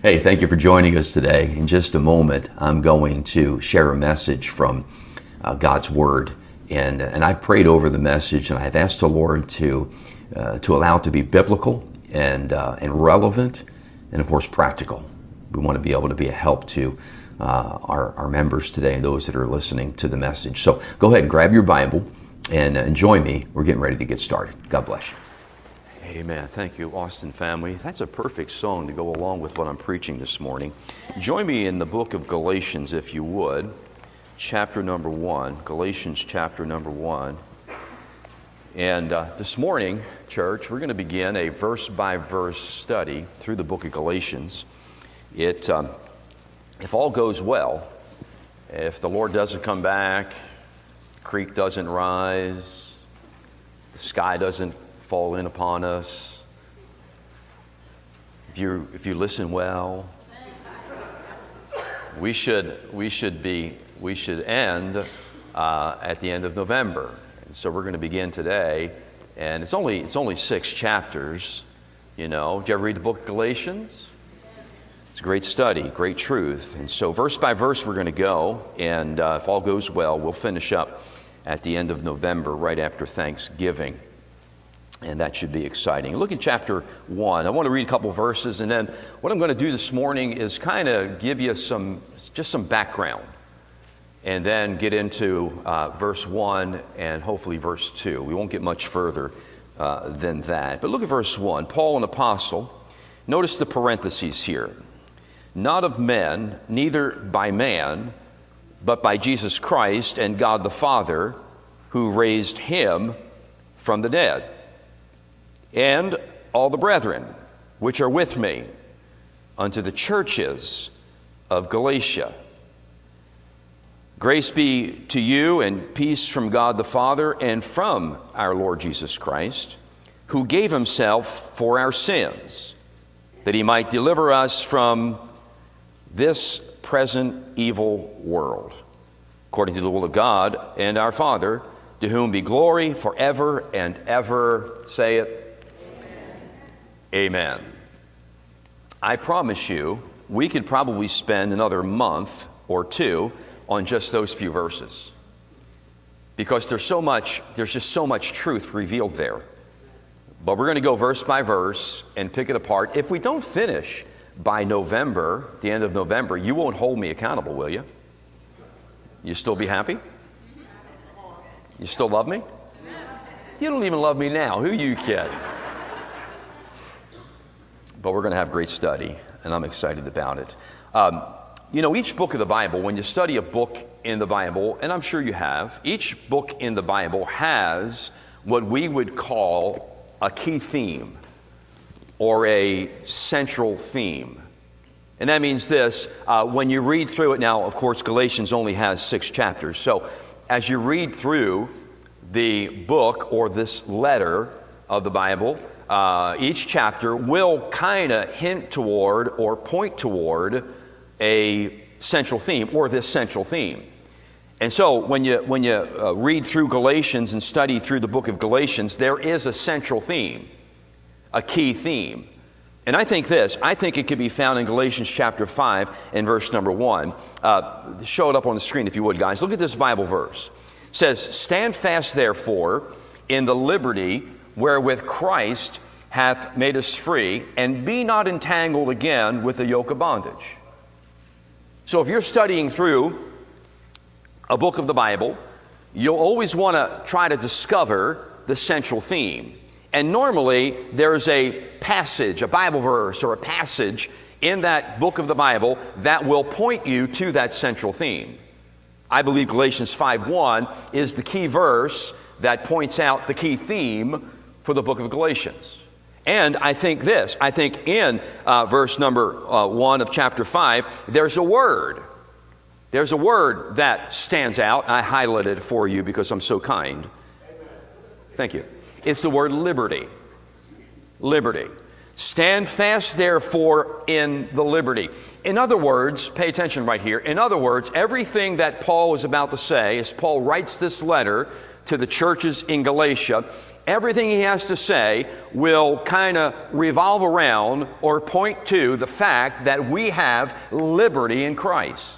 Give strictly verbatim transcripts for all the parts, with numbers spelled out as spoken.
Hey, thank you for joining us today. In just a moment, I'm going to share a message from uh, God's Word. And, and I've prayed over the message, and I've asked the Lord to uh, to allow it to be biblical and uh, and relevant, and of course practical. We want to be able to be a help to uh, our, our members today and those that are listening to the message. So go ahead and grab your Bible and, uh, and join me. We're getting ready to get started. God bless you. Amen. Thank you, Austin family. That's a perfect song to go along with what I'm preaching this morning. Join me in the book of Galatians, if you would, chapter number one. Galatians chapter number one. And uh, this morning, church, we're going to begin a verse-by-verse study through the book of Galatians. It, um, if all goes well, if the Lord doesn't come back, the creek doesn't rise, the sky doesn't fall in upon us, if you if you listen well, we should we should be we should end uh, at the end of November. And so we're going to begin today, and it's only it's only six chapters. You know, did you ever read the book of Galatians? It's a great study, great truth. And so verse by verse we're going to go, and uh, if all goes well, we'll finish up at the end of November, right after Thanksgiving. And that should be exciting. Look at chapter one. I want to read a couple verses, and then what I'm going to do this morning is kind of give you some, just some background, and then get into uh, verse one and hopefully verse two. We won't get much further uh, than that. But look at verse one. Paul, an apostle. Notice the parentheses here. Not of men, neither by man, but by Jesus Christ and God the Father, who raised him from the dead. And all the brethren which are with me unto the churches of Galatia. Grace be to you and peace from God the Father and from our Lord Jesus Christ, who gave himself for our sins, that he might deliver us from this present evil world, according to the will of God and our Father, to whom be glory forever and ever. Say it. Amen. I promise you, we could probably spend another month or two on just those few verses, because there's so much, there's just so much truth revealed there. But we're going to go verse by verse and pick it apart. If we don't finish by November, the end of November, you won't hold me accountable, will you? You still be happy? You still love me? You don't even love me now. Who are you kidding? But we're going to have great study, and I'm excited about it. Um, you know, each book of the Bible, when you study a book in the Bible, and I'm sure you have, each book in the Bible has what we would call a key theme or a central theme. And that means this, uh, when you read through it now, of course, Galatians only has six chapters. So as you read through the book or this letter of the Bible, Uh, each chapter will kind of hint toward or point toward a central theme or this central theme. And so when you when you uh, read through Galatians and study through the book of Galatians, there is a central theme, a key theme. And I think this, I think it could be found in Galatians chapter five and verse number one. Uh, show it up on the screen if you would, guys. Look at this Bible verse. It says, "Stand fast, therefore, in the liberty wherewith Christ hath made us free, and be not entangled again with the yoke of bondage." So if you're studying through a book of the Bible, you'll always want to try to discover the central theme. And normally there's a passage, a Bible verse or a passage in that book of the Bible that will point you to that central theme. I believe Galatians five one is the key verse that points out the key theme for the book of Galatians. And I think this, I think in uh, verse number uh, one of chapter five, there's a word. There's a word that stands out. I highlighted it for you because I'm so kind. Thank you. It's the word liberty. Liberty. Stand fast, therefore, in the liberty. In other words, pay attention right here. In other words, everything that Paul is about to say, as Paul writes this letter to the churches in Galatia, everything he has to say will kind of revolve around or point to the fact that we have liberty in Christ.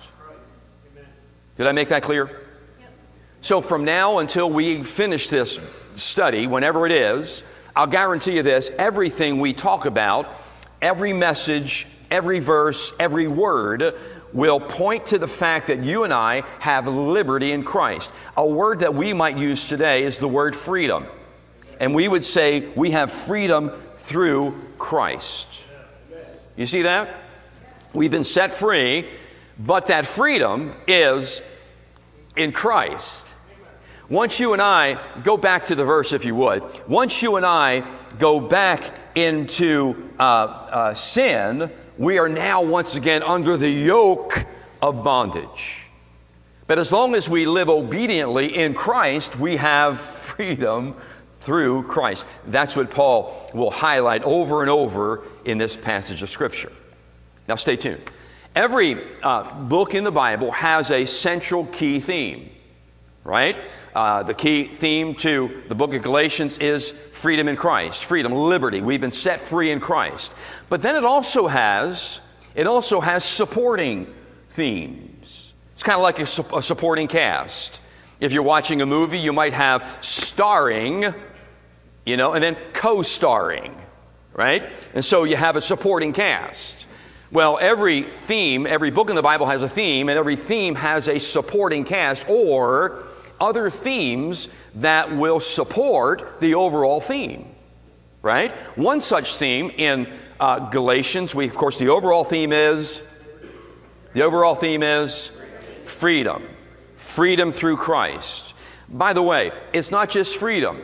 Did I make that clear? Yep. So from now until we finish this study, whenever it is, I'll guarantee you this, everything we talk about, every message, every verse, every word will point to the fact that you and I have liberty in Christ. A word that we might use today is the word freedom. And we would say we have freedom through Christ. You see that? We've been set free, but that freedom is in Christ. Once you and I, go back to the verse if you would. Once you and I go back into uh, uh, sin, we are now once again under the yoke of bondage. But as long as we live obediently in Christ, we have freedom through Christ. That's what Paul will highlight over and over in this passage of Scripture. Now stay tuned. Every uh, book in the Bible has a central key theme, right? Uh, the key theme to the book of Galatians is freedom in Christ, freedom, liberty. We've been set free in Christ. But then it also has, it also has supporting themes. It's kind of like a, su- a supporting cast. If you're watching a movie, you might have starring, you know, and then co-starring, right? And so you have a supporting cast. Well, every theme, every book in the Bible has a theme, and every theme has a supporting cast or other themes that will support the overall theme, right? One such theme in uh, Galatians, we, of course, the overall theme is, the overall theme is freedom. Freedom through Christ. By the way, it's not just freedom.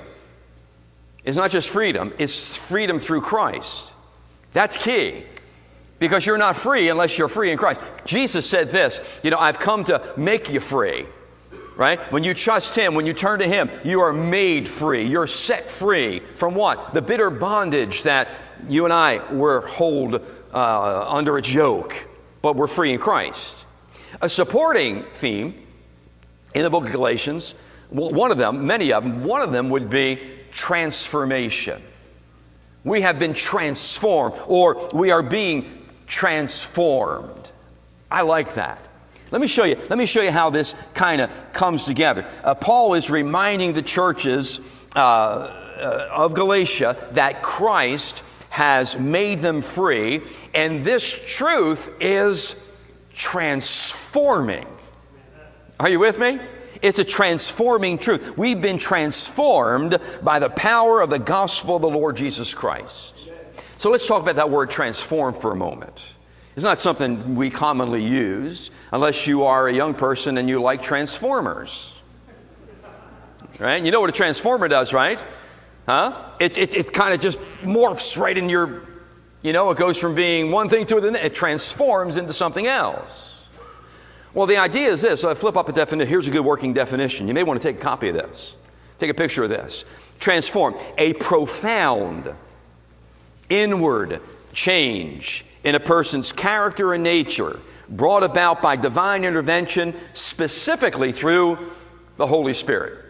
It's not just freedom. It's freedom through Christ. That's key. Because you're not free unless you're free in Christ. Jesus said this, you know, I've come to make you free. Right? When you trust Him, when you turn to Him, you are made free. You're set free from what? The bitter bondage that you and I were hold uh, under its yoke. But we're free in Christ. A supporting theme in the book of Galatians, one of them, many of them, one of them would be transformation. We have been transformed, or we are being transformed. I like that. Let me show you, let me show you how this kind of comes together. Uh, Paul is reminding the churches uh, uh, of Galatia that Christ has made them free, and this truth is transforming. Are you with me? It's a transforming truth. We've been transformed by the power of the gospel of the Lord Jesus Christ. So let's talk about that word transform for a moment. It's not something we commonly use unless you are a young person and you like Transformers. Right? You know what a transformer does, right? Huh? It, it, it kind of just morphs right in your, you know, it goes from being one thing to the, it transforms into something else. Well, the idea is this. So I flip up a definition. Here's a good working definition. You may want to take a copy of this. Take a picture of this. Transform. A profound inward change in a person's character and nature brought about by divine intervention, specifically through the Holy Spirit.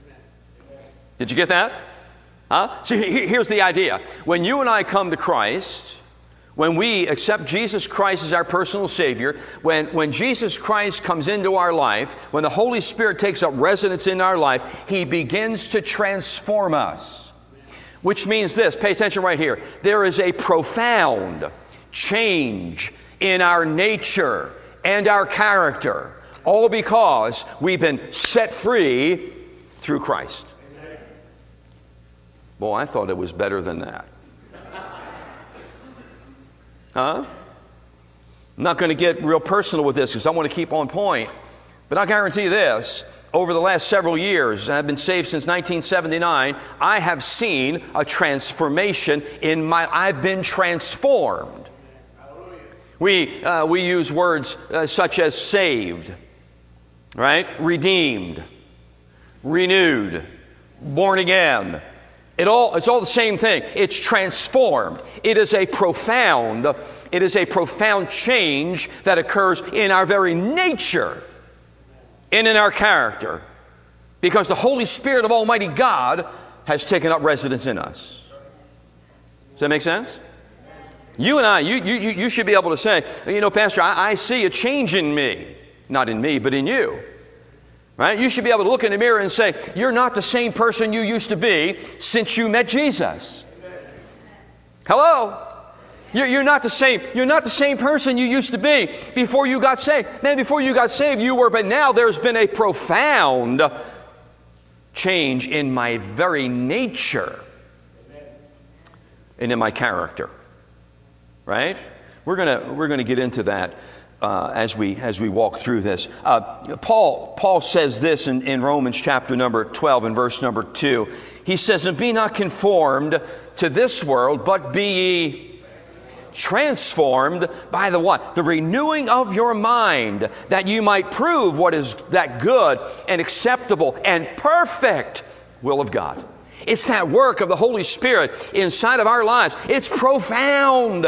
Did you get that? Huh? So here's the idea. When you and I come to Christ, when we accept Jesus Christ as our personal Savior, when, when Jesus Christ comes into our life, when the Holy Spirit takes up residence in our life, He begins to transform us. Which means this, pay attention right here. There is a profound change in our nature and our character, all because we've been set free through Christ. Boy, I thought it was better than that. Huh? I'm not going to get real personal with this because I want to keep on point. But I'll guarantee you this. Over the last several years, and I've been saved since nineteen seventy-nine, I have seen a transformation in my, I've been transformed. We, uh, we use words uh, such as saved, right? Redeemed, renewed, born again. It all, it's all the same thing. It's transformed. It is a profound, it is a profound change that occurs in our very nature and in our character. Because the Holy Spirit of Almighty God has taken up residence in us. Does that make sense? You and I, you, you, you should be able to say, you know, Pastor, I, I see a change in me. Not in me, but in you. Right? You should be able to look in the mirror and say, you're not the same person you used to be since you met Jesus. Hello? You're, you're not the same. You're not the same person you used to be before you got saved. Man, before you got saved, you were, but now there's been a profound change in my very nature and in my character. Right? We're gonna we're gonna get into that uh, as we as we walk through this. Uh, Paul Paul says this in, in Romans chapter number twelve and verse number two. He says, "And be not conformed to this world, but be ye transformed by the what? The renewing of your mind, that you might prove what is that good and acceptable and perfect will of God." It's that work of the Holy Spirit inside of our lives. It's profound.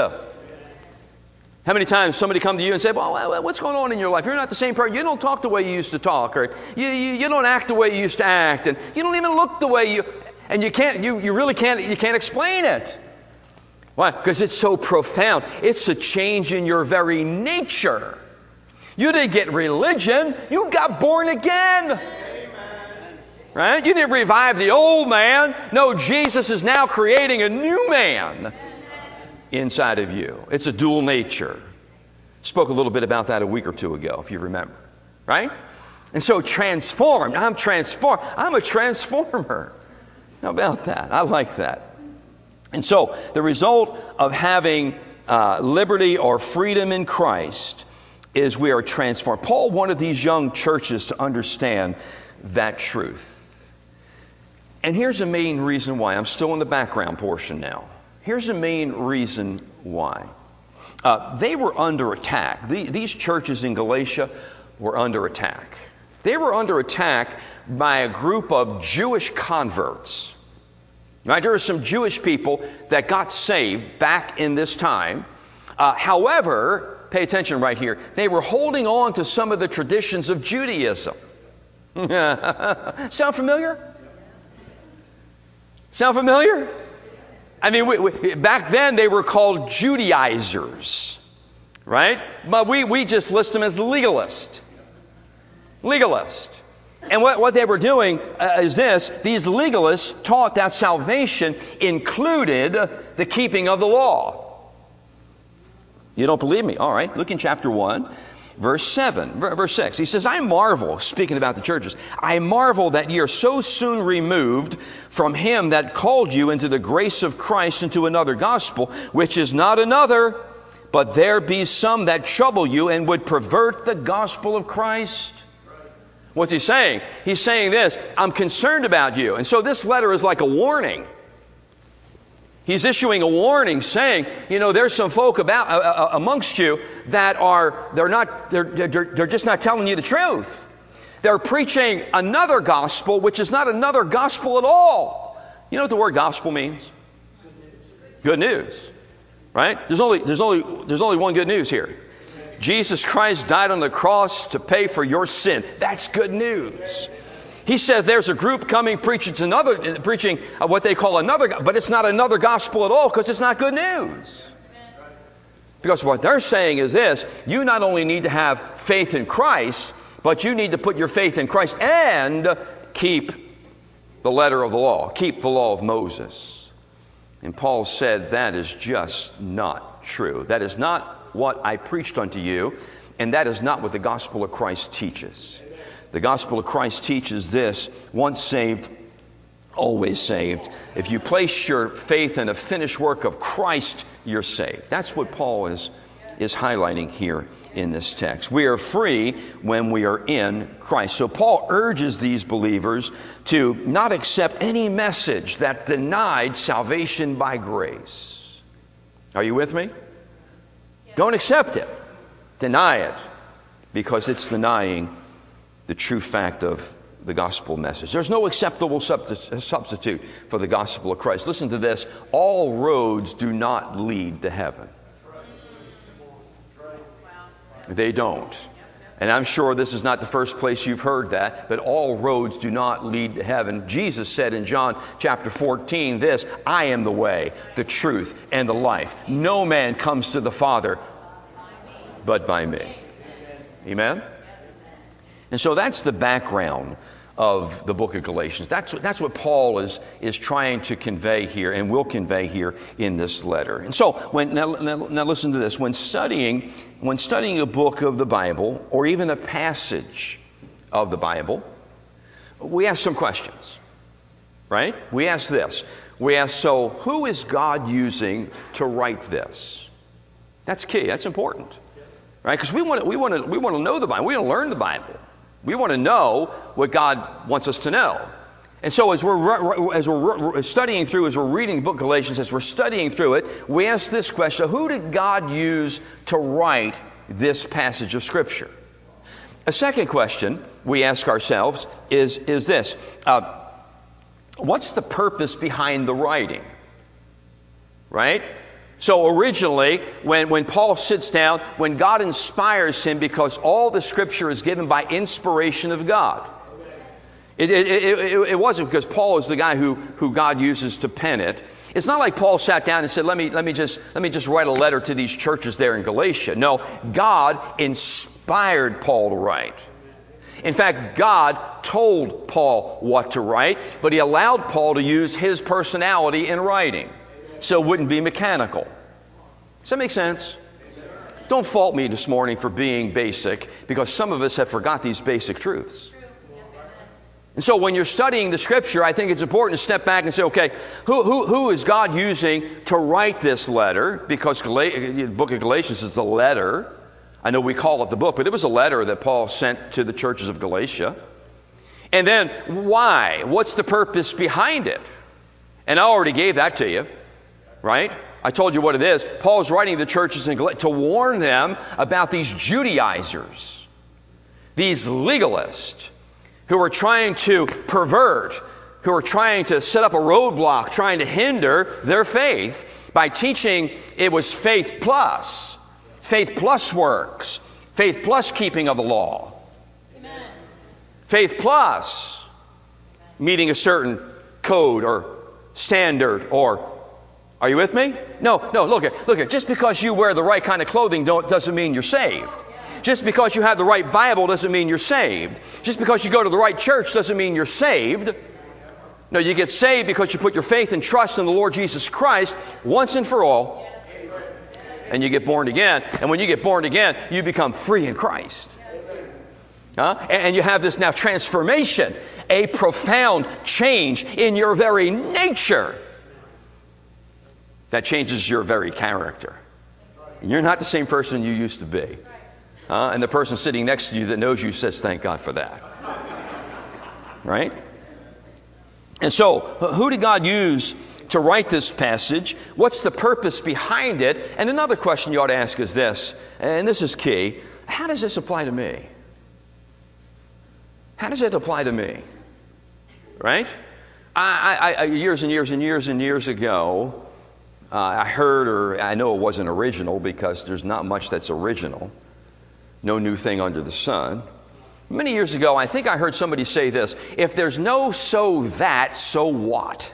How many times somebody come to you and say, well, what's going on in your life? You're not the same person. You don't talk the way you used to talk, or you, you, you don't act the way you used to act, and you don't even look the way you, and you can't, you, you really can't, you can't explain it. Why? Because it's so profound. It's a change in your very nature. You didn't get religion. You got born again. Amen. Right? You didn't revive the old man. No, Jesus is now creating a new man inside of you. It's a dual nature. Spoke a little bit about that a week or two ago, if you remember. Right? And so transformed. I'm transformed. I'm a transformer. How about that? I like that. And so the result of having uh, liberty or freedom in Christ is we are transformed. Paul wanted these young churches to understand that truth. And here's the main reason why. I'm still in the background portion now. Here's the main reason why. Uh, they were under attack. The, these churches in Galatia were under attack. They were under attack by a group of Jewish converts. Right? There are some Jewish people that got saved back in this time. Uh, however, pay attention right here, they were holding on to some of the traditions of Judaism. Sound familiar? Sound familiar? I mean, we, we, back then they were called Judaizers. Right? But we, we just list them as legalist. Legalist. And what, what they were doing uh, is this. These legalists taught that salvation included the keeping of the law. You don't believe me? All right. Look in chapter one, verse seven, verse six. He says, I marvel, speaking about the churches, I marvel that ye are so soon removed from him that called you into the grace of Christ into another gospel, which is not another, but there be some that trouble you and would pervert the gospel of Christ. What's he saying? He's saying this, I'm concerned about you. And so this letter is like a warning. He's issuing a warning saying, you know, there's some folk about uh, uh, amongst you that are, they're not, they're, they're, they're just not telling you the truth. They're preaching another gospel, which is not another gospel at all. You know what the word gospel means? Good news. Good news. Right? There's only, there's only, there's only one good news here. Jesus Christ died on the cross to pay for your sin. That's good news. He said there's a group coming preaching another, preaching what they call another, but it's not another gospel at all because it's not good news. Because what they're saying is this, you not only need to have faith in Christ, but you need to put your faith in Christ and keep the letter of the law, keep the law of Moses. And Paul said that is just not true. That is not what I preached unto you, and that is not what the gospel of Christ teaches. The gospel of Christ teaches this, once saved, always saved. If you place your faith in a finished work of Christ, you're saved. That's what Paul is, is highlighting here in this text. We are free when we are in Christ. So Paul urges these believers to not accept any message that denied salvation by grace. Are you with me? Don't accept it. Deny it. Because it's denying the true fact of the gospel message. There's no acceptable substitute for the gospel of Christ. Listen to this. All roads do not lead to heaven. They don't. And I'm sure this is not the first place you've heard that, but all roads do not lead to heaven. Jesus said in John chapter fourteen this, I am the way, the truth, and the life. No man comes to the Father but by me. Amen? And so that's the background of the book of Galatians. That's, that's what Paul is, is trying to convey here and will convey here in this letter. And so, when, now, now, now listen to this. When studying, when studying a book of the Bible, or even a passage of the Bible, we ask some questions, right? We ask this. We ask, so who is God using to write this? That's key. That's important, right? Because we want to, we want to, we want to know the Bible. We want to learn the Bible. We want to know what God wants us to know. And so as we're, as we're studying through, as we're reading the book of Galatians, as we're studying through it, we ask this question: who did God use to write this passage of Scripture? A second question we ask ourselves is, is this. Uh, what's the purpose behind the writing? Right? So originally, when, when Paul sits down, when God inspires him, because all the Scripture is given by inspiration of God. It, it, it, it, it wasn't because Paul is the guy who, who God uses to pen it. It's not like Paul sat down and said, let me, let me just, let me just write a letter to these churches there in Galatia. No, God inspired Paul to write. In fact, God told Paul what to write, but he allowed Paul to use his personality in writing, so it wouldn't be mechanical. Does that make sense? Don't fault me this morning for being basic, because some of us have forgot these basic truths. And so when you're studying the Scripture, I think it's important to step back and say, okay, who, who, who is God using to write this letter? Because Gal- the book of Galatians is a letter. I know we call it the book, but it was a letter that Paul sent to the churches of Galatia. And then why? What's the purpose behind it? And I already gave that to you, right? I told you what it is. Paul's writing the churches in Galatia to warn them about these Judaizers, these legalists, who are trying to pervert, who are trying to set up a roadblock, trying to hinder their faith by teaching it was faith plus, faith plus works, faith plus keeping of the law, Amen. Faith plus meeting a certain code or standard or... Are you with me? No, no, look at, look at, just because you wear the right kind of clothing don't, doesn't mean you're saved. Just because you have the right Bible doesn't mean you're saved. Just because you go to the right church doesn't mean you're saved. No, you get saved because you put your faith and trust in the Lord Jesus Christ once and for all. And you get born again. And when you get born again, you become free in Christ. Huh? And you have this now transformation, a profound change in your very nature that changes your very character. You're not the same person you used to be. Uh, and the person sitting next to you that knows you says, thank God for that. Right? And so, who did God use to write this passage? What's the purpose behind it? And another question you ought to ask is this, and this is key. How does this apply to me? How does it apply to me? Right? I, I, I, years and years and years and years ago, uh, I heard, or I know it wasn't original because there's not much that's original. No new thing under the sun. Many years ago, I think I heard somebody say this: if there's no so that, so what?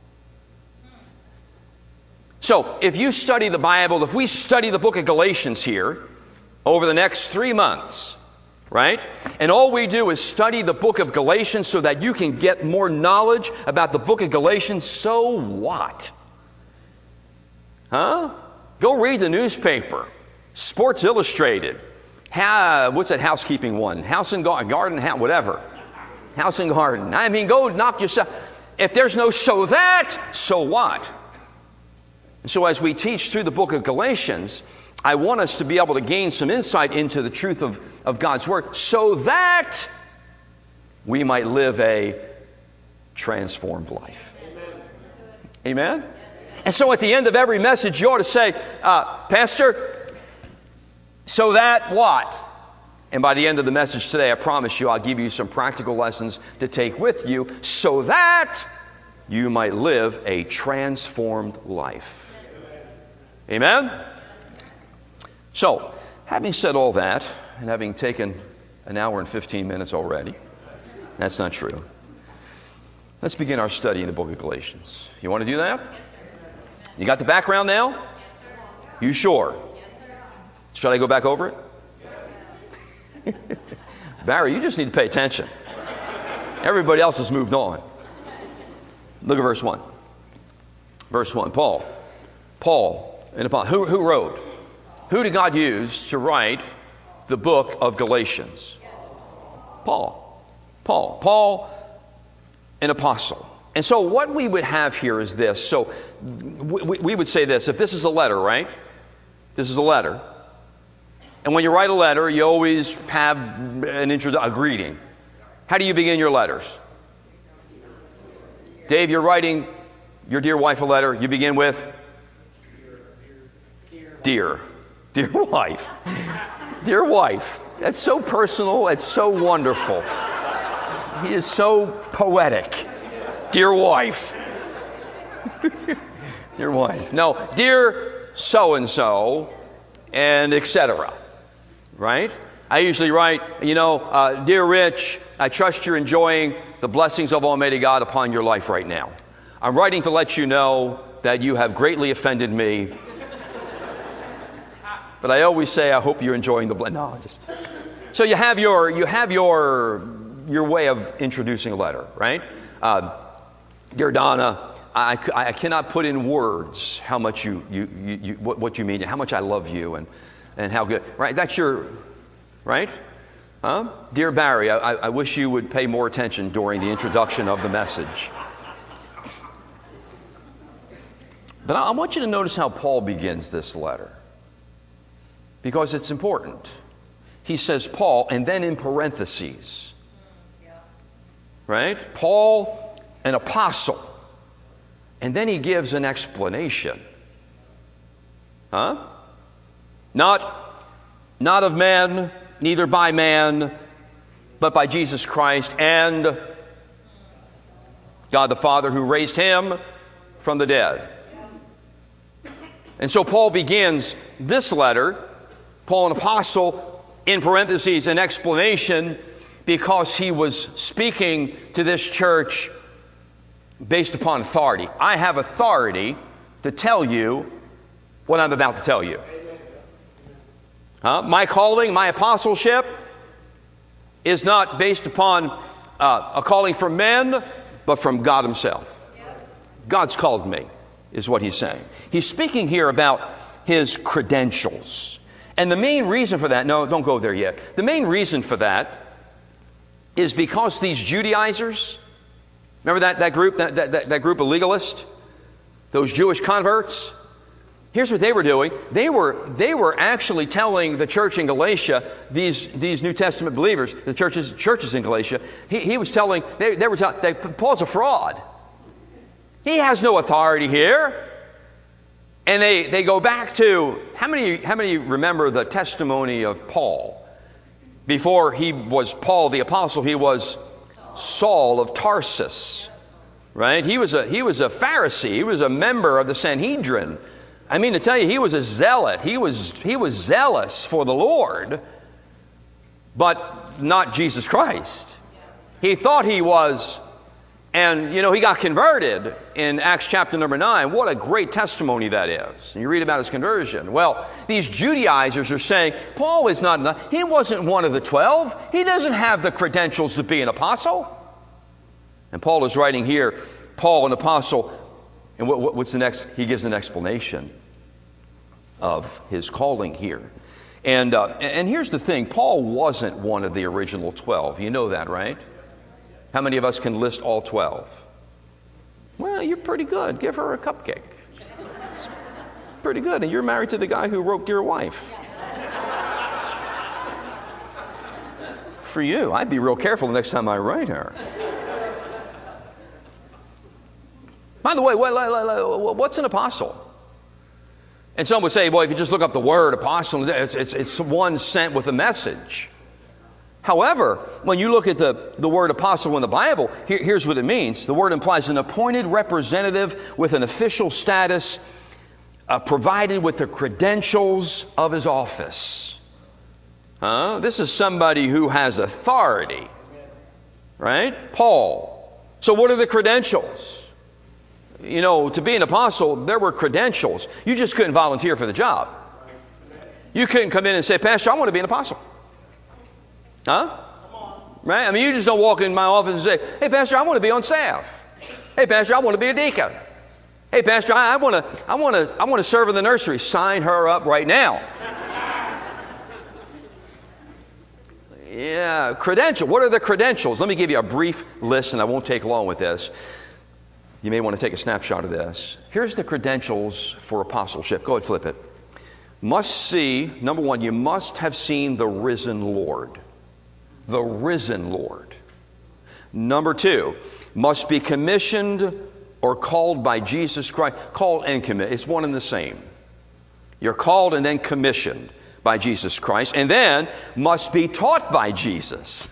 So, if you study the Bible, if we study the book of Galatians here over the next three months, right? And all we do is study the book of Galatians so that you can get more knowledge about the book of Galatians, so what? Huh? Go read the newspaper, Sports Illustrated. How, what's that housekeeping one? House and garden, whatever. House and garden. I mean, go knock yourself. If there's no so that, so what? So as we teach through the book of Galatians, I want us to be able to gain some insight into the truth of, of God's Word so that we might live a transformed life. Amen? Amen? And so at the end of every message, you ought to say, uh, Pastor, so that what? And by the end of the message today, I promise you, I'll give you some practical lessons to take with you so that you might live a transformed life. Amen? So, having said all that, and having taken An hour and fifteen minutes already. That's not true. Let's begin our study in the book of Galatians. You want to do that? You got the background now? You sure? Should I go back over it? Barry, you just need to pay attention. Everybody else has moved on. Look at verse one. Verse one. Paul. Paul, an apostle. Who, who wrote? Who did God use to write the book of Galatians? Paul. Paul. Paul, an apostle. And so what we would have here is this. So we, we would say this. If this is a letter, right? This is a letter. And when you write a letter, you always have an intro, a greeting. How do you begin your letters? Dave, you're writing your dear wife a letter. You begin with? Dear. Dear wife. Dear wife. That's so personal. It's so wonderful. He is so poetic. Dear wife. Dear wife. No, dear so-and-so, and et cetera. Right? I usually write, you know, uh, Dear Rich, I trust you're enjoying the blessings of Almighty God upon your life right now. I'm writing to let you know that you have greatly offended me. But I always say, I hope you're enjoying the blessing. No, just... So you have your, you have your, your way of introducing a letter, right? Uh, Dear Donna, I, I cannot put in words how much you, you, you, you what, what you mean, how much I love you, and, and how good, right? That's your, right? Huh? Dear Barry, I, I wish you would pay more attention during the introduction of the message. But I, I want you to notice how Paul begins this letter, because it's important. He says Paul, and then in parentheses, right? Paul, an apostle. And then he gives an explanation. Huh? Not, not of man, neither by man, but by Jesus Christ and God the Father who raised him from the dead. And so Paul begins this letter, Paul an apostle, in parentheses, an explanation, because he was speaking to this church based upon authority. I have authority to tell you what I'm about to tell you. Huh? My calling, my apostleship is not based upon uh, a calling from men, but from God himself. God's called me, is what he's saying. He's speaking here about his credentials. And the main reason for that, no, don't go there yet. The main reason for that is because these Judaizers, remember that, that group, that, that, that group of legalists, those Jewish converts? Here's what they were doing. They were, they were actually telling the church in Galatia, these, these New Testament believers, the churches, churches in Galatia, he, he was telling, they, they were telling, they, Paul's a fraud. He has no authority here. And they, they go back to, how many, how many remember the testimony of Paul? Before he was Paul the apostle, he was Saul of Tarsus, right? He was a, he was a Pharisee. He was a member of the Sanhedrin. I mean, to tell you, he was a zealot. He was, he was zealous for the Lord, but not Jesus Christ. He thought he was. And, you know, he got converted in Acts chapter number nine. What a great testimony that is. And you read about his conversion. Well, these Judaizers are saying, Paul is not enough. He wasn't one of the twelve. He doesn't have the credentials to be an apostle. And Paul is writing here, Paul, an apostle. And what, what's the next? He gives an explanation of his calling here. And, uh, and here's the thing. Paul wasn't one of the original twelve. You know that, right? How many of us can list all twelve? Well, you're pretty good. Give her a cupcake. It's pretty good. And you're married to the guy who wrote Dear Wife. For you, I'd be real careful the next time I write her. By the way, what's an apostle? And some would say, well, if you just look up the word apostle, it's, it's, it's one sent with a message. However, when you look at the, the word apostle in the Bible, here, here's what it means. The word implies an appointed representative with an official status, uh, provided with the credentials of his office. Huh? This is somebody who has authority. Right? Paul. So what are the credentials? You know, to be an apostle, there were credentials. You just couldn't volunteer for the job. You couldn't come in and say, Pastor, I want to be an apostle. Huh? Right? I mean, you just don't walk in my office and say, hey, Pastor, I want to be on staff. Hey, Pastor, I want to be a deacon. Hey, Pastor, I, I want to, I want to, I want to serve in the nursery. Sign her up right now. Yeah, credential. What are the credentials? Let me give you a brief list, and I won't take long with this. You may want to take a snapshot of this. Here's the credentials for apostleship. Go ahead, flip it. Must see, number one, you must have seen the risen Lord. The risen Lord. Number two, must be commissioned or called by Jesus Christ. Called and commissioned. It's one and the same. You're called and then commissioned by Jesus Christ. And then must be taught by Jesus.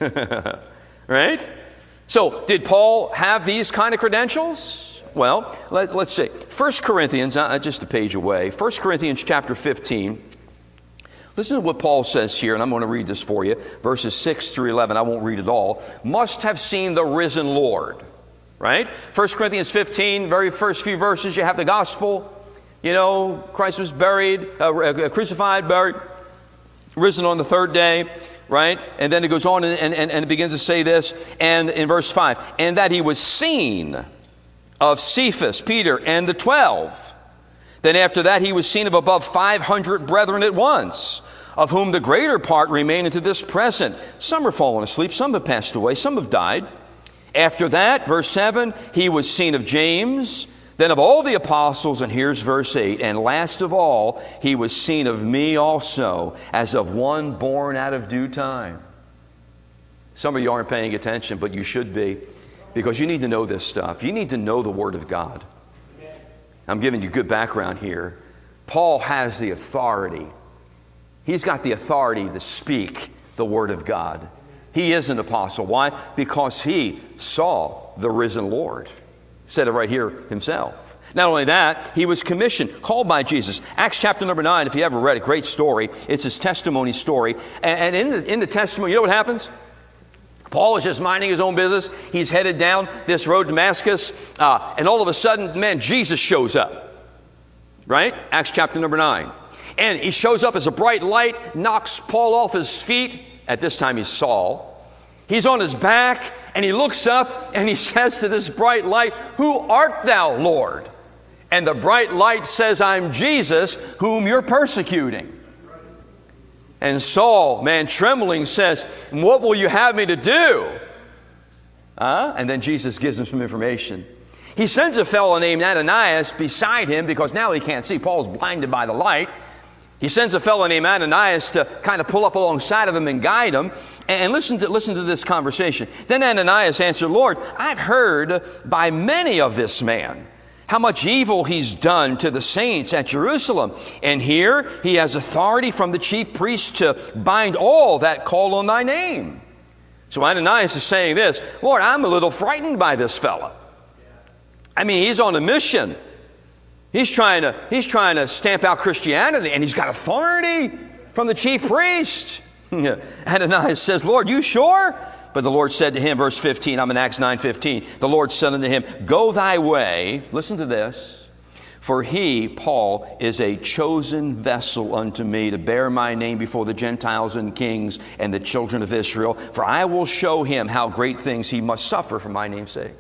Right? So, did Paul have these kind of credentials? Well, let, let's see. First Corinthians, uh, just a page away. First Corinthians chapter fifteen. Listen to what Paul says here, and I'm going to read this for you. Verses six through eleven. I won't read it all. Must have seen the risen Lord. Right? First Corinthians fifteen, very first few verses, you have the gospel. You know, Christ was buried, uh, crucified, buried, risen on the third day. Right? And then it goes on and, and, and it begins to say this. And in verse five, and that he was seen of Cephas, Peter, and the twelve. Then after that he was seen of above five hundred brethren at once, of whom the greater part remain unto this present. Some are fallen asleep, some have passed away, some have died. After that, verse seven, he was seen of James, then of all the apostles, and here's verse eight, and last of all, he was seen of me also, as of one born out of due time. Some of you aren't paying attention, but you should be, because you need to know this stuff. You need to know the Word of God. I'm giving you good background here. Paul has the authority. He's got the authority to speak the Word of God. He is an apostle. Why? Because he saw the risen Lord. Said it right here himself. Not only that, he was commissioned, called by Jesus. Acts chapter number nine, if you ever read it, great story. It's his testimony story. And in the, in the testimony, you know what happens? Paul is just minding his own business. He's headed down this road to Damascus. Uh, and all of a sudden, man, Jesus shows up. Right? Acts chapter number nine. And he shows up as a bright light, knocks Paul off his feet. At this time, he's Saul. He's on his back. And he looks up and he says to this bright light, who art thou, Lord? And the bright light says, I'm Jesus, whom you're persecuting. And Saul, man, trembling, says, what will you have me to do? Uh, and then Jesus gives him some information. He sends a fellow named Ananias beside him because now he can't see. Paul's blinded by the light. He sends a fellow named Ananias to kind of pull up alongside of him and guide him. And listen to, listen to this conversation. Then Ananias answered, Lord, I've heard by many of this man how much evil he's done to the saints at Jerusalem. And here he has authority from the chief priests to bind all that call on thy name. So Ananias is saying this, Lord, I'm a little frightened by this fellow. I mean, he's on a mission. He's trying to, he's trying to stamp out Christianity, and he's got authority from the chief priest. Ananias says, Lord, you sure? But the Lord said to him, verse fifteen, I'm in Acts nine fifteen. The Lord said unto him, go thy way. Listen to this. For he, Paul, is a chosen vessel unto me to bear my name before the Gentiles and kings and the children of Israel. For I will show him how great things he must suffer for my name's sake.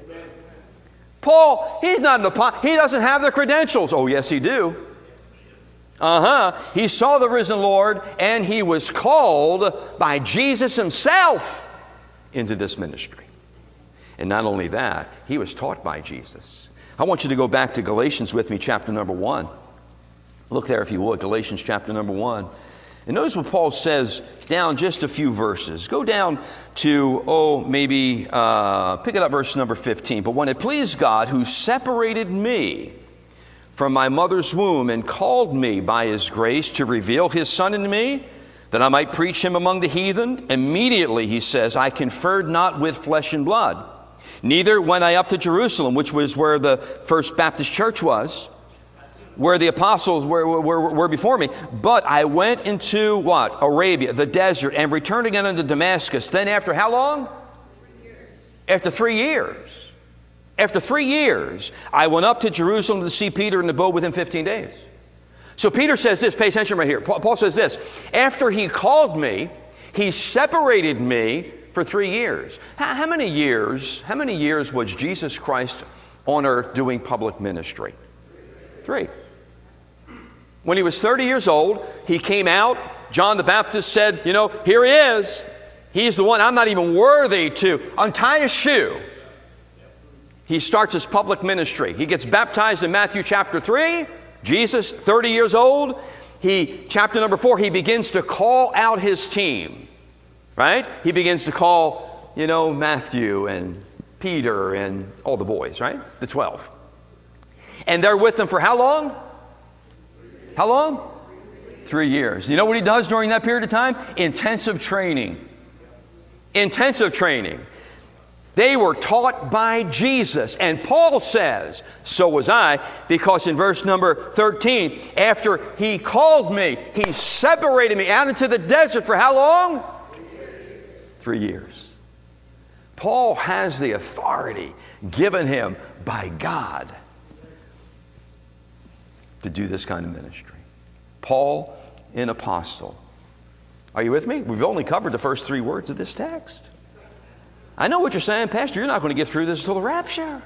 Paul, he's not an apostle. He doesn't have the credentials. Oh, yes, he do. Uh-huh. He saw the risen Lord, and he was called by Jesus himself into this ministry. And not only that, he was taught by Jesus. I want you to go back to Galatians with me, chapter number one. Look there, if you would, Galatians chapter number one. And notice what Paul says down just a few verses. Go down to, oh, maybe, uh, pick it up verse number fifteen. But when it pleased God, who separated me from my mother's womb and called me by his grace to reveal his Son in me, that I might preach him among the heathen, immediately, he says, I conferred not with flesh and blood. Neither went I up to Jerusalem, which was where the First Baptist Church was, where the apostles were, were, were before me. But I went into what? Arabia, the desert, and returned again unto Damascus. Then after how long? After three years. After three years, I went up to Jerusalem to see Peter in the boat within fifteen days. So Peter says this, pay attention right here. Paul says this, after he called me, he separated me for three years. How, how many years, how many years was Jesus Christ on earth doing public ministry? Three. When he was thirty years old, he came out. John the Baptist said, you know, here he is. He's the one. I'm not even worthy to untie his shoe. He starts his public ministry. He gets baptized in Matthew chapter three. Jesus, thirty years old. He, chapter number four, he begins to call out his team. Right? He begins to call, you know, Matthew and Peter and all the boys, right? The twelve. And they're with him for how long? How long? Three years. You know what he does during that period of time? Intensive training. Intensive training. They were taught by Jesus. And Paul says, so was I, because in verse number thirteen, after he called me, he separated me out into the desert for how long? Three years. Paul has the authority given him by God to do this kind of ministry. Paul, an apostle. Are you with me? We've only covered the first three words of this text. I know what you're saying, Pastor. You're not going to get through this until the rapture.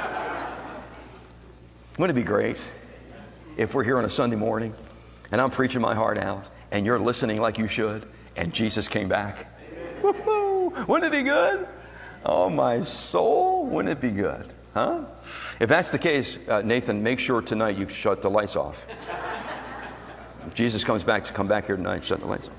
Wouldn't it be great if we're here on a Sunday morning and I'm preaching my heart out and you're listening like you should and Jesus came back? Woo-hoo! Wouldn't it be good? Oh, my soul. Wouldn't it be good? Huh? If that's the case, uh, Nathan, make sure tonight you shut the lights off. If Jesus comes back, to come back here tonight, shut the lights off.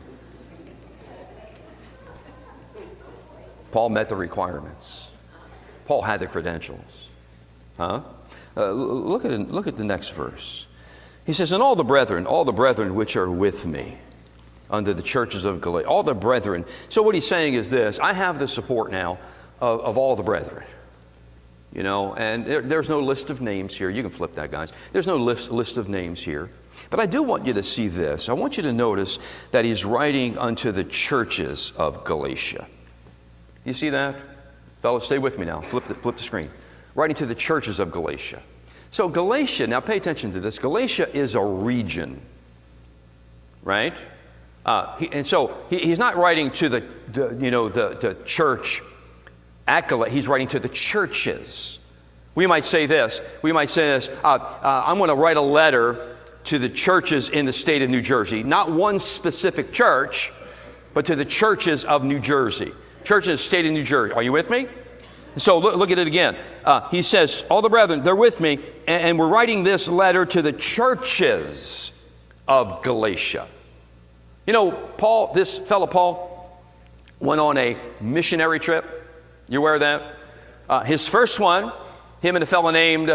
Paul met the requirements. Paul had the credentials. Huh? Uh, look at it, look at the next verse. He says, and all the brethren, all the brethren which are with me under the churches of Galatia, all the brethren. So what he's saying is this, I have the support now of, of all the brethren. You know, and there, there's no list of names here. You can flip that, guys. There's no list, list of names here. But I do want you to see this. I want you to notice that he's writing unto the churches of Galatia. You see that? Fellas, stay with me now. Flip the, flip the screen. Writing to the churches of Galatia. So Galatia, now pay attention to this. Galatia is a region. Right? Uh, he, and so he, he's not writing to the, the you know, the, the church at Galatia. He's writing to the churches. We might say this. We might say this. Uh, uh, I'm going to write a letter to the churches in the state of New Jersey. Not one specific church, but to the churches of New Jersey. Churches in the state of New Jersey. Are you with me? So look, look at it again. Uh, he says, all the brethren, they're with me, and, and we're writing this letter to the churches of Galatia. You know, Paul, this fellow Paul, went on a missionary trip. You aware of that? Uh, his first one, him and a fellow named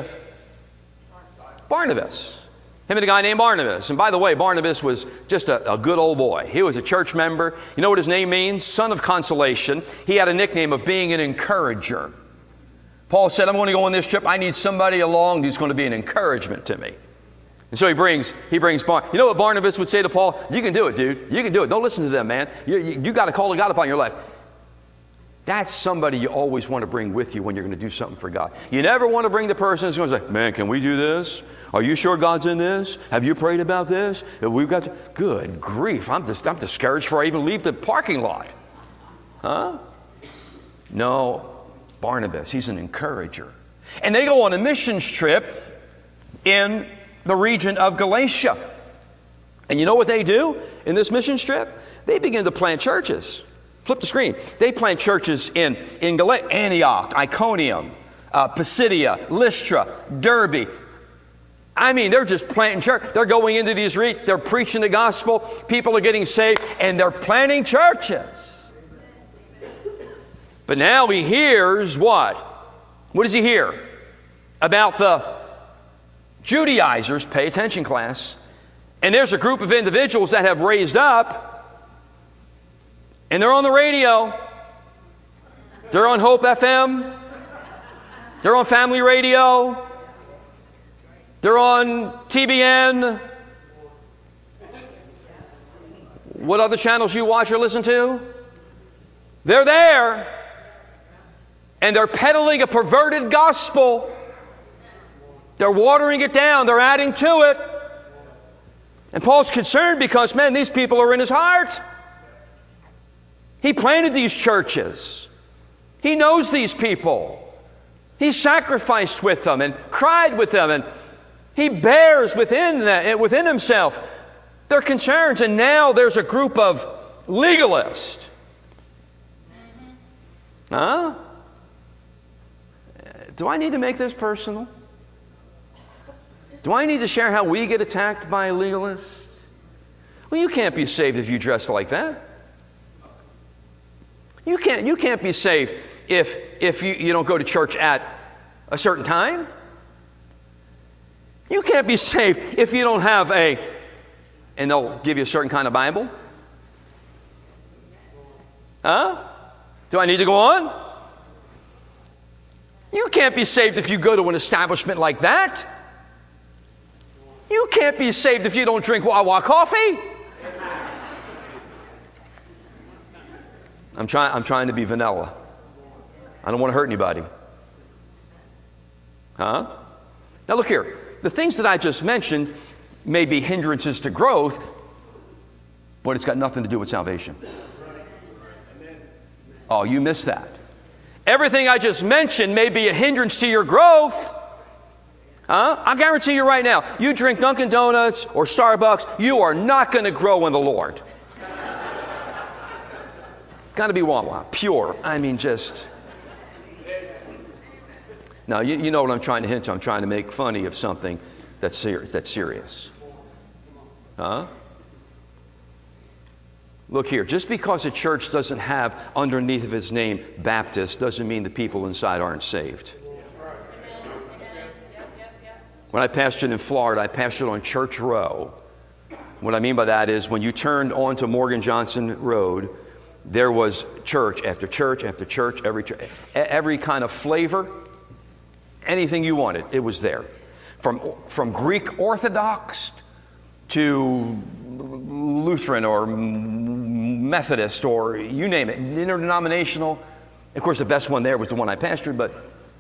Barnabas. Him and a guy named Barnabas. And by the way, Barnabas was just a, a good old boy. He was a church member. You know what his name means? Son of consolation. He had a nickname of being an encourager. Paul said, I'm going to go on this trip. I need somebody along who's going to be an encouragement to me. And so he brings, he brings Barnabas. You know what Barnabas would say to Paul? You can do it, dude. You can do it. Don't listen to them, man. You, you, you got a call of God upon your life. That's somebody you always want to bring with you when you're going to do something for God. You never want to bring the person who's going to say, man, can we do this? Are you sure God's in this? Have you prayed about this? We've got to... Good grief. I'm just, I'm discouraged before I even leave the parking lot. Huh? No, Barnabas, he's an encourager. And they go on a missions trip in the region of Galatia. And you know what they do in this missions trip? They begin to plant churches. Flip the screen. They plant churches in, in Galatia, Antioch, Iconium, uh, Pisidia, Lystra, Derbe. I mean, they're just planting church. They're going into these regions. They're preaching the gospel. People are getting saved, and they're planting churches. But now he hears what? What does he hear? About the Judaizers. Pay attention, class. And there's a group of individuals that have raised up. And they're on the radio. They're on Hope F M. They're on Family Radio. They're on T B N. What other channels you watch or listen to? They're there. And they're peddling a perverted gospel. They're watering it down. They're adding to it. And Paul's concerned because, man, these people are in his heart. He planted these churches. He knows these people. He sacrificed with them and cried with them, and he bears within that, within himself their concerns. And now there's a group of legalists. Huh? Do I need to make this personal? Do I need to share how we get attacked by legalists? Well, you can't be saved if you dress like that. You can't, you can't be saved if, if you, you don't go to church at a certain time. You can't be saved if you don't have a, and they'll give you a certain kind of Bible. Huh? Do I need to go on? You can't be saved if you go to an establishment like that. You can't be saved if you don't drink Wawa coffee. I'm trying, I'm trying to be vanilla. I don't want to hurt anybody. Huh? Now look here. The things that I just mentioned may be hindrances to growth, but it's got nothing to do with salvation. Oh, you missed that. Everything I just mentioned may be a hindrance to your growth. Huh? I guarantee you right now, you drink Dunkin' Donuts or Starbucks, you are not going to grow in the Lord. Got to be Wawa, pure. I mean, just. Now, you, you know what I'm trying to hint to. I'm trying to make funny of something that's serious. That's serious. Huh? Look here. Just because a church doesn't have underneath of its name Baptist doesn't mean the people inside aren't saved. When I pastored in Florida, I pastored on Church Row. What I mean by that is when you turned onto Morgan Johnson Road, there was church after church after church, every church, every kind of flavor, anything you wanted, it was there. From from Greek Orthodox to Lutheran or Methodist or you name it, interdenominational. Of course, the best one there was the one I pastored, but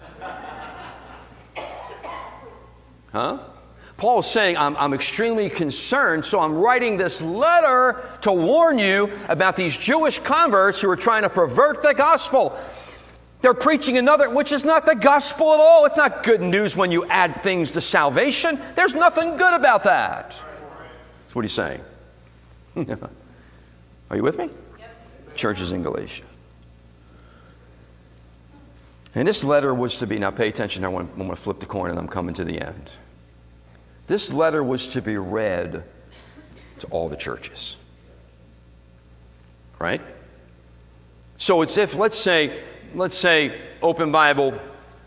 huh? Paul's saying, I'm, I'm extremely concerned, so I'm writing this letter to warn you about these Jewish converts who are trying to pervert the gospel. They're preaching another, which is not the gospel at all. It's not good news when you add things to salvation. There's nothing good about that. That's what he's saying. Are you with me? Yep. The church is in Galatia. And this letter was to be, now pay attention, I want, I'm going to flip the coin and I'm coming to the end. This letter was to be read to all the churches. Right? So it's if, let's say, let's say Open Bible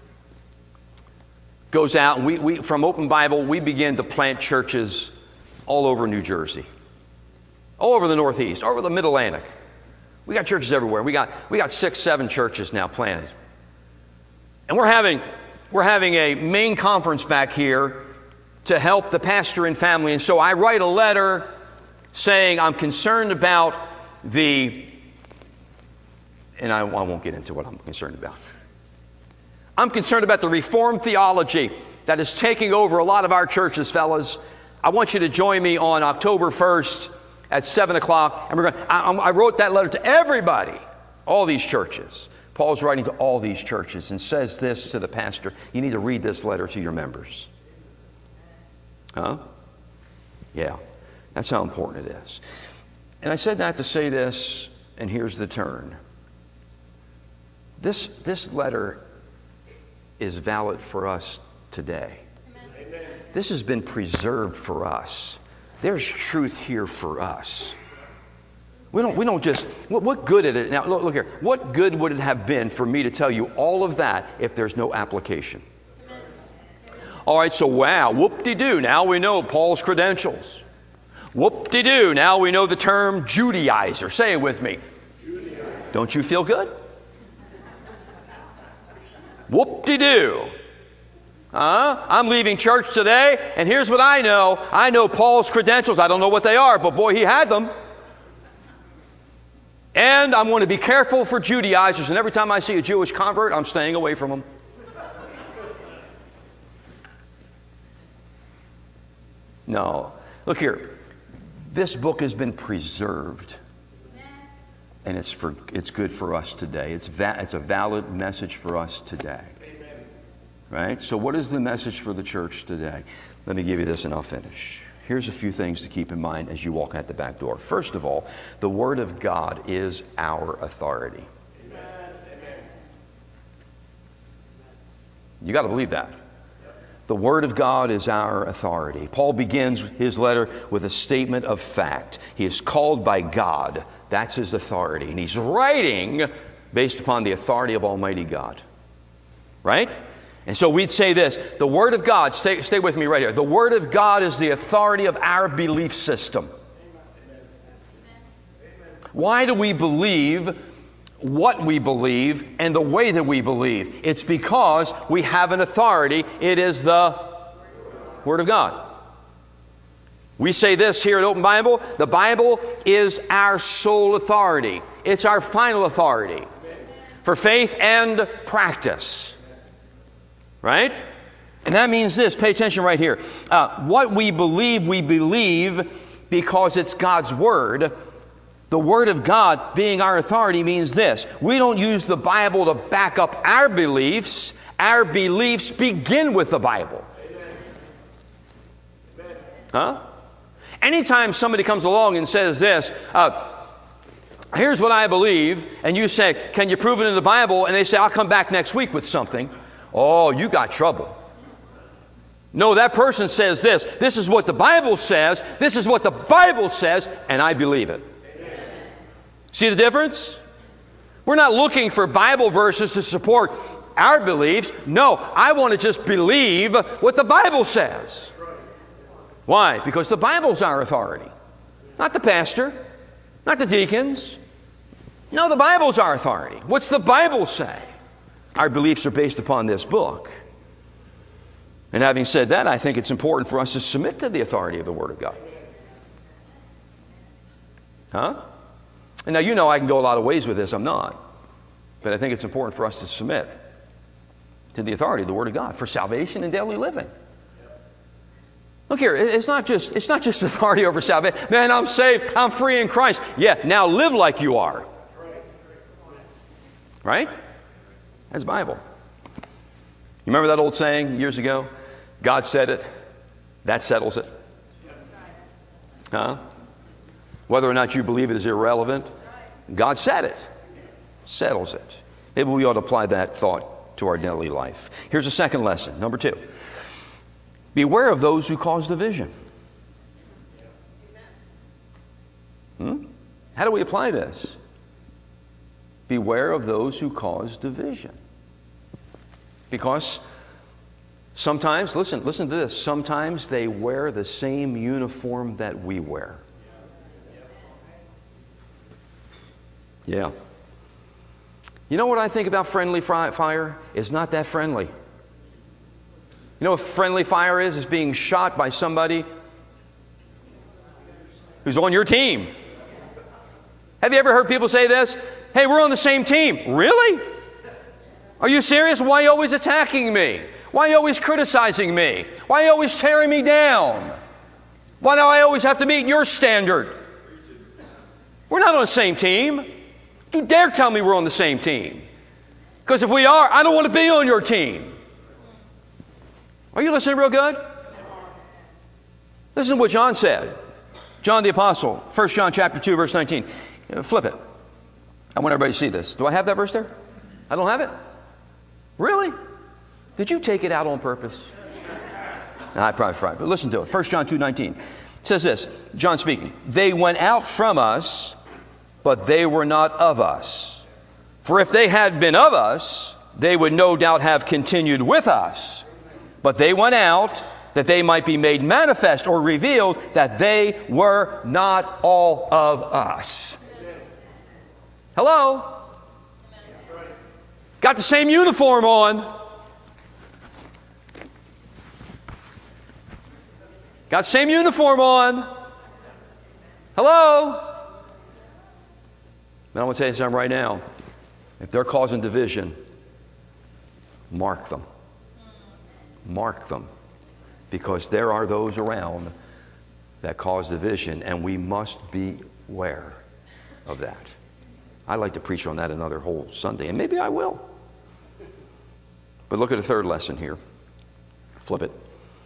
goes out and we, we from Open Bible we begin to plant churches all over New Jersey. All over the Northeast, all over the Mid-Atlantic. We got churches everywhere. We got we got six, seven churches now planted. And we're having we're having a main conference back here to help the pastor and family. And so I write a letter saying I'm concerned about the, and I, I won't get into what I'm concerned about. I'm concerned about the Reformed theology that is taking over a lot of our churches, fellas. I want you to join me on October first at seven o'clock. And we're going. I, I wrote that letter to everybody, all these churches. Paul's writing to all these churches and says this to the pastor. You need to read this letter to your members. Huh? Yeah. That's how important it is. And I said that to say this, and here's the turn. This, this letter is valid for us today. Amen. This has been preserved for us. There's truth here for us. We don't, we don't just, what, what good is it? Now, look, look here. What good would it have been for me to tell you all of that if there's no application? All right, so wow, whoop-de-doo, now we know Paul's credentials. Whoop-de-doo, now we know the term Judaizer. Say it with me. Judaizer. Don't you feel good? Whoop-de-doo. Huh? I'm leaving church today, and here's what I know. I know Paul's credentials. I don't know what they are, but boy, he had them. And I'm going to be careful for Judaizers, and every time I see a Jewish convert, I'm staying away from them. No. Look here. This book has been preserved. And it's for it's good for us today. It's va- it's a valid message for us today. Right? So what is the message for the church today? Let me give you this and I'll finish. Here's a few things to keep in mind as you walk out the back door. First of all, the Word of God is our authority. You got to believe that. The Word of God is our authority. Paul begins his letter with a statement of fact. He is called by God. That's his authority. And he's writing based upon the authority of Almighty God. Right? And so we'd say this. The Word of God, stay, stay with me right here. The Word of God is the authority of our belief system. Why do we believe what we believe and the way that we believe? It's because we have an authority. It is the Word of God. We say this here at Open Bible. The Bible is our sole authority. It's our final authority for faith and practice. Right? And that means this. Pay attention right here. Uh, what we believe, we believe because it's God's Word. The Word of God being our authority means this. We don't use the Bible to back up our beliefs. Our beliefs begin with the Bible. Huh? Anytime somebody comes along and says this, uh, here's what I believe, and you say, can you prove it in the Bible? And they say, I'll come back next week with something. Oh, you got trouble. No, that person says this. This is what the Bible says. This is what the Bible says, and I believe it. Amen. See the difference? We're not looking for Bible verses to support our beliefs. No, I want to just believe what the Bible says. Why? Because the Bible's our authority. Not the pastor. Not the deacons. No, the Bible's our authority. What's the Bible say? Our beliefs are based upon this book. And having said that, I think it's important for us to submit to the authority of the Word of God. Huh? And now you know I can go a lot of ways with this. I'm not. But I think it's important for us to submit to the authority of the Word of God for salvation and daily living. Look here, it's not just it's not just authority over salvation. Man, I'm saved. I'm free in Christ. Yeah, now live like you are. Right? That's Bible. You remember that old saying years ago? God said it. That settles it. Huh? Whether or not you believe it is irrelevant. God said it. Settles it. Maybe we ought to apply that thought to our daily life. Here's a second lesson. Number two. Beware of those who cause division. Hmm? How do we apply this? Beware of those who cause division. Because sometimes, listen, listen to this. Sometimes they wear the same uniform that we wear. Yeah. You know what I think about friendly fire? It's not that friendly. You know what friendly fire is? It's being shot by somebody who's on your team. Have you ever heard people say this? Hey, we're on the same team. Really? Are you serious? Why are you always attacking me? Why are you always criticizing me? Why are you always tearing me down? Why do I always have to meet your standard? We're not on the same team. Don't you dare tell me we're on the same team. Because if we are, I don't want to be on your team. Are you listening real good? Listen to what John said. John the Apostle, First John chapter two, verse nineteen. Flip it. I want everybody to see this. Do I have that verse there? I don't have it? Really? Did you take it out on purpose? No, I probably tried. But listen to it. First John two nineteen. It says this. John speaking. They went out from us, but they were not of us. For if they had been of us, they would no doubt have continued with us. But they went out that they might be made manifest or revealed that they were not all of us. Hello? Got the same uniform on. Got same uniform on. Hello? Now I'm going to tell you something right now. If they're causing division, mark them. Mark them. Because there are those around that cause division, and we must be aware of that. I'd like to preach on that another whole Sunday, and maybe I will. But look at the third lesson here. Flip it.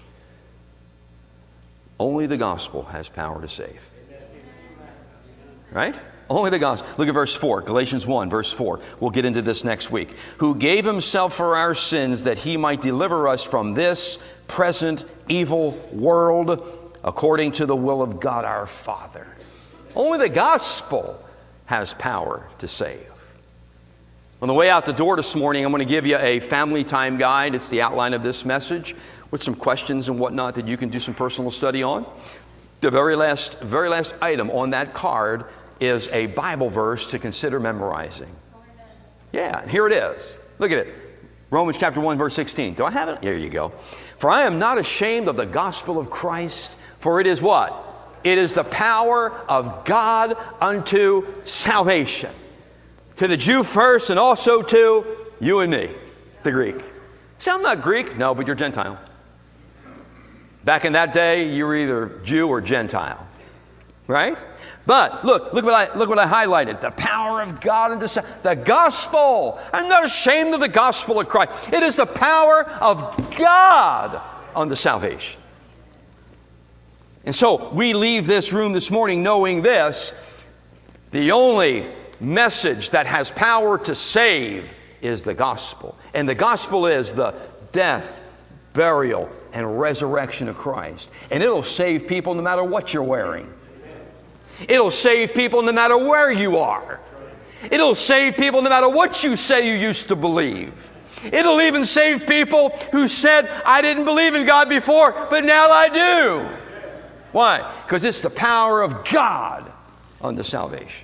Only the gospel has power to save. Right? Only the gospel. Look at verse four, Galatians one, verse four. We'll get into this next week. Who gave himself for our sins that he might deliver us from this present evil world according to the will of God our Father. Only the gospel has power to save. On the way out the door this morning, I'm going to give you a family time guide. It's the outline of this message with some questions and whatnot that you can do some personal study on. The very last, very last item on that card is a Bible verse to consider memorizing. Yeah, here it is. Look at it. Romans chapter one, verse sixteen. Do I have it? There you go. For I am not ashamed of the gospel of Christ, for it is what? It is the power of God unto salvation. To the Jew first and also to you and me, the Greek. See, I'm not Greek. No, but you're Gentile. Back in that day, you were either Jew or Gentile. Right? But look, look what I look what I highlighted. The power of God and the, the gospel. I'm not ashamed of the gospel of Christ. It is the power of God unto salvation. And so we leave this room this morning knowing this. The only message that has power to save is the gospel. And the gospel is the death, burial, and resurrection of Christ. And it'll save people no matter what you're wearing. It'll save people no matter where you are. It'll save people no matter what you say you used to believe. It'll even save people who said, I didn't believe in God before, but now I do. Why? Because it's the power of God unto salvation.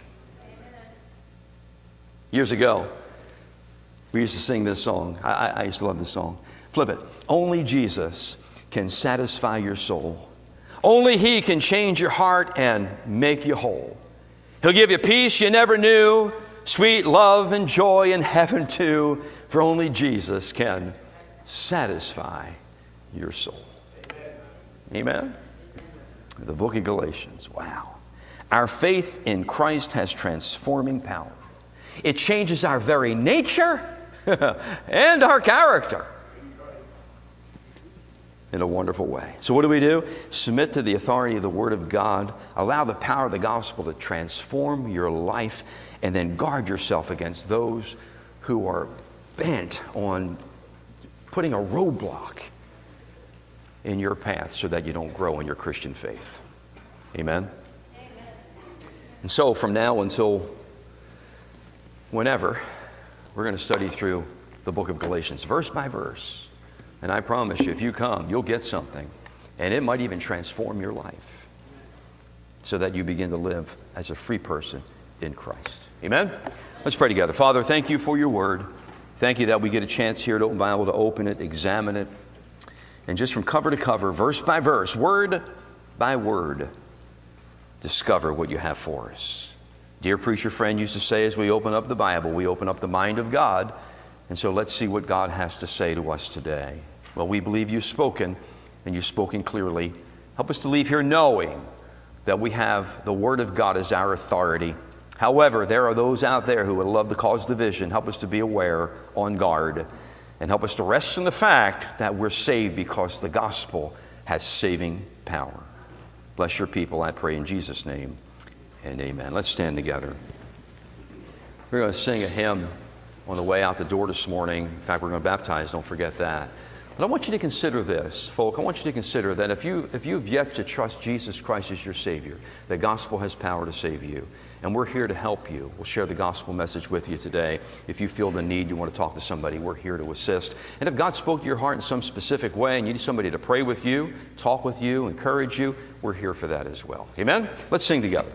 Years ago, we used to sing this song. I, I, I used to love this song. Flip it. Only Jesus can satisfy your soul. Only He can change your heart and make you whole. He'll give you peace you never knew, sweet love and joy in heaven too, for only Jesus can satisfy your soul. Amen? The book of Galatians. Wow. Our faith in Christ has transforming power. It changes our very nature and our character in a wonderful way. So what do we do? Submit to the authority of the Word of God. Allow the power of the gospel to transform your life, and then guard yourself against those who are bent on putting a roadblock in your path so that you don't grow in your Christian faith. Amen? Amen. And so from now until whenever, we're going to study through the book of Galatians, verse by verse. And I promise you, if you come, you'll get something. And it might even transform your life so that you begin to live as a free person in Christ. Amen? Let's pray together. Father, thank you for your word. Thank you that we get a chance here at Open Bible to open it, examine it, and just from cover to cover, verse by verse, word by word, discover what you have for us. Dear preacher friend used to say, as we open up the Bible, we open up the mind of God. And so let's see what God has to say to us today. Well, we believe you've spoken, and you've spoken clearly. Help us to leave here knowing that we have the Word of God as our authority. However, there are those out there who would love to cause division. Help us to be aware, on guard, and help us to rest in the fact that we're saved because the gospel has saving power. Bless your people, I pray in Jesus' name, and amen. Let's stand together. We're going to sing a hymn on the way out the door this morning. In fact, we're going to baptize, don't forget that. But I want you to consider this, folk. I want you to consider that if you if you've yet to trust Jesus Christ as your Savior, the gospel has power to save you. And we're here to help you. We'll share the gospel message with you today. If you feel the need, you want to talk to somebody, we're here to assist. And if God spoke to your heart in some specific way and you need somebody to pray with you, talk with you, encourage you, we're here for that as well. Amen? Let's sing together.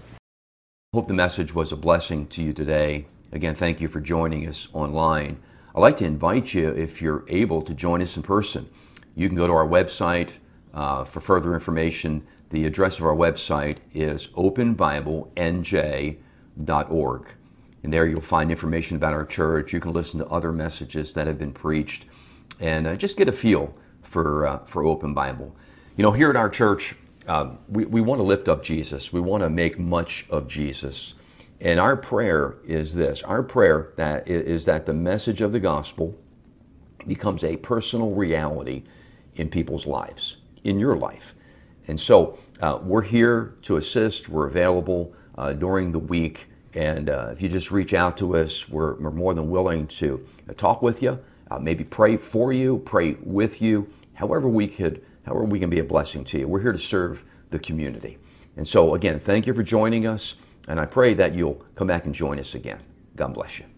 I hope the message was a blessing to you today. Again, thank you for joining us online. I'd like to invite you, if you're able, to join us in person. You can go to our website, Uh, for further information, the address of our website is open bible n j dot org. And there you'll find information about our church. You can listen to other messages that have been preached and uh, just get a feel for uh, for Open Bible. You know, here at our church, um, we, we want to lift up Jesus. We want to make much of Jesus. And our prayer is this. Our prayer that is that the message of the gospel becomes a personal reality in people's lives, in your life. And so uh, we're here to assist. We're available uh, during the week. And uh, if you just reach out to us, we're, we're more than willing to uh, talk with you, uh, maybe pray for you, pray with you, however we could, however we can be a blessing to you. We're here to serve the community. And so again, thank you for joining us. And I pray that you'll come back and join us again. God bless you.